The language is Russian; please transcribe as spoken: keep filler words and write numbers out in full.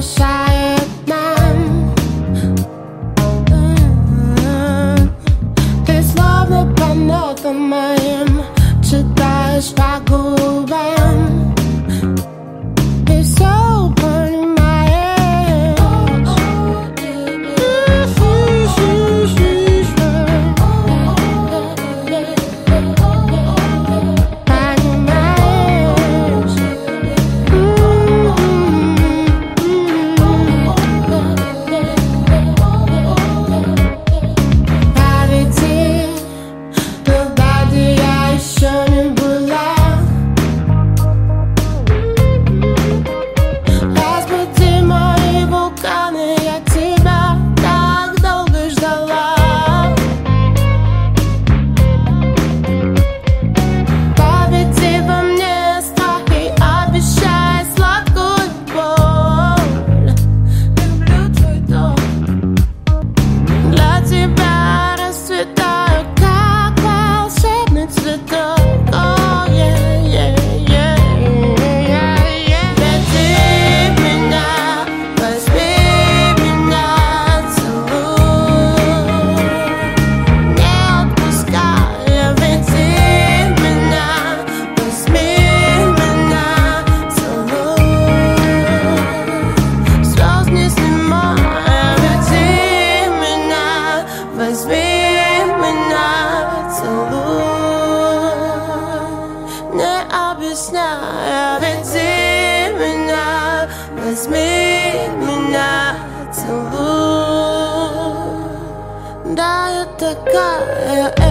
мешает нам. Ты словно по нотам моим читаешь по губам и все понимаешь. Понимаешь. А ведь и туда, где я еще не была. Разбуди мои вулканы, я тебя так долго ждала. Победи во мне страх и обещай сладкую боль. Люблю твой дом, для тебя расцветаю, как волшебный цветок. Oh, yeah, yeah, yeah, yeah, yeah. Веди меня, возьми меня, целуй, не отпускай. Веди меня, возьми меня, целуй, слез не снимай. Веди меня, возьми меня, целуй, не объясняя. Веди меня, возьми меня, целуй. Да, я такая.